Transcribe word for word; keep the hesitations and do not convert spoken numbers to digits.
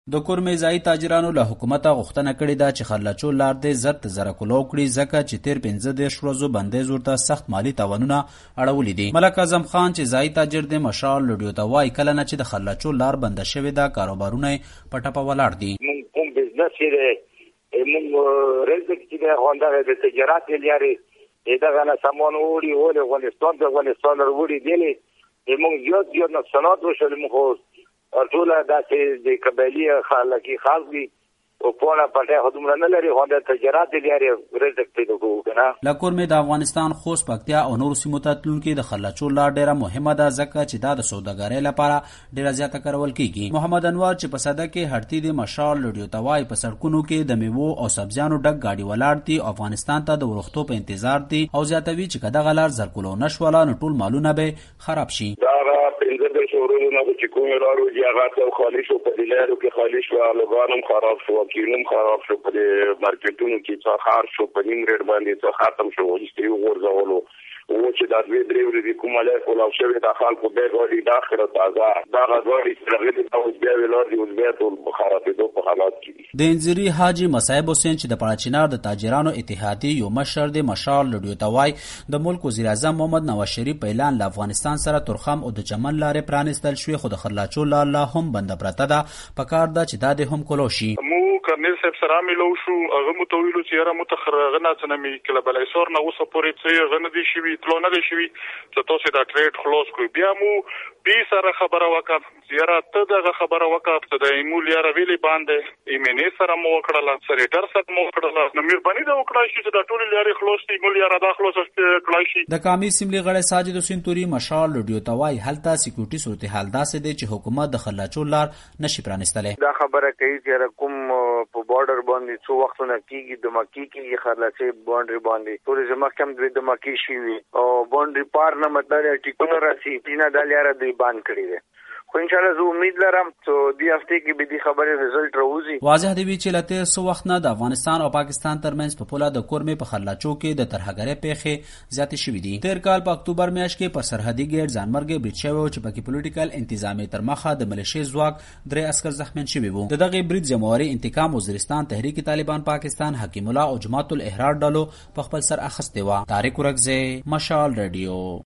د کورمې ځایي تاجرانو له حکومته غوښتنه کړې ده چې خرلچو لار دې زر ته زره کولو کړي، ځکه چې تیر پنځه دېرش ورځو بندیز ورته سخت مالي تاوانونه اړولي دي. ملک اعظم خان چې ځایي تاجر دی مشال لوډیو ته وایي کله نه چې د خرلچو لار بنده شوې ده کاروبارونه یې په ټپه ولاړ دي. مونږ کوم بزنس چې مونږ رزق چې ده غونډه د تجارت لري دغه نه سامان وړي ولې افغانستان د افغانستان وړي دی مونږ زیات زیات نقصانات وشول. مونږ ټول داسې د قبایلي خلکي خاص دي او په پټه خدمت نه لري هغه تجارت لري رزق پیدا کوو کنه. له کورمې د افغانستان خوست پکتیا او نور سیمو ته تلونکي د خرلچو لار ډیره مهمه ده، ځکه چې دا د سوداګرۍ لپاره ډیره زیاته کارول کیږي. محمد انور چې په صده کې هړتي د مشال لوډیو ته وایي په سړکونو کې د میوو او سبزیانو ډک گاډي ولاړ دي، افغانستان ته د ورختو په انتظار دي او زیاتوي چې کله دغه لار زرکولو نشوله نو ټول مالونه به خراب شي. چې کومه لارو چې هغه ته خالي شو په دلارو کې خالي شو، لوګانم خراب شو، کینوم خراب شو، په مارکیټونو کې څه خار شو، په نیم ریټ باندې څه ختم شو، چې یو ورځولو او چې دا دوی درې ورځې کومه لار کولاو شوی د خلکو به غوړي داخله تازه دا غوړي چې هغه د اوس بیا ویلار دی اوس بیا ټول خرابېدو په حالات کې. د انځري حاجی مصعب حسین چې د پړاچینار د تاجرانو اتحادیې یو مشر دی مشال لوډیو ته وایي د ملک وزیر اعظم محمد نواز شریف په اعلان له افغانستان سره ترخم او د چمن لارې پرانستل شوې، خو د خرلچو لار لا هم بنده پرته ده، پکار ده چې دا د هم کولو شي. مو کرنل صاحب سره ملو شو هغه متویلو چې را متخرغه نه څنمي کله بلای سور نه اوسه پورې څه غنه دي شي تلو نه دي شي ته تاسو دا ټریډ خلاص کوي. بیا مو بي سره خبره وکړه زیارت ته دغه خبره وکړه د ایمول یا ویلي باندې ایمنې سره مو وکړه سریټر سره مو وکړه نو مهرباني دا وکړه چې دا ټول لارې خلاص دي ایمول یا دا خلاص کړای شي. د قومي اسمبلی غړی ساجد حسین توري مشال لوډیو ته وایي هلته سکیورټي صورتحال داسې دی چې حکومت د خرلچو لار نشي پرانستلی. دا خبره کوي چې کوم په بارډر باندې څو وختونه کیږي د مکی کې خرلچې باونډري باندې ټول محکم د مکی شي او باونډري پار نه مطلب ټیکونه راسي پینا د لاره دی باندې کړی دی، خو ان شاء الله زه امید لرم چې دی هفته کې به دې خبره رزلټ راوځي. واضح دی چې لته سو وخت نه د افغانستان او پاکستان ترمنځ په پوله د کورمې په خرلچو کې د ترهګرۍ پیښې زیاتې شوې دي. تیر کال په اکتوبر میاشت کې پر سرحدي ګیټ ځانمرګي برید شوی چې پکې پولیټیکل انتظامی تر مخه د ملیشي ځواک درې عسكر زخمیان شوي وو. د دغه برید ذمہواری انتقام وزیرستان تحریک طالبان پاکستان حکیم الله او جماعت الاحرار ډلو په خپل سر اخیستې و. طارق ورکزی مشال رادیو.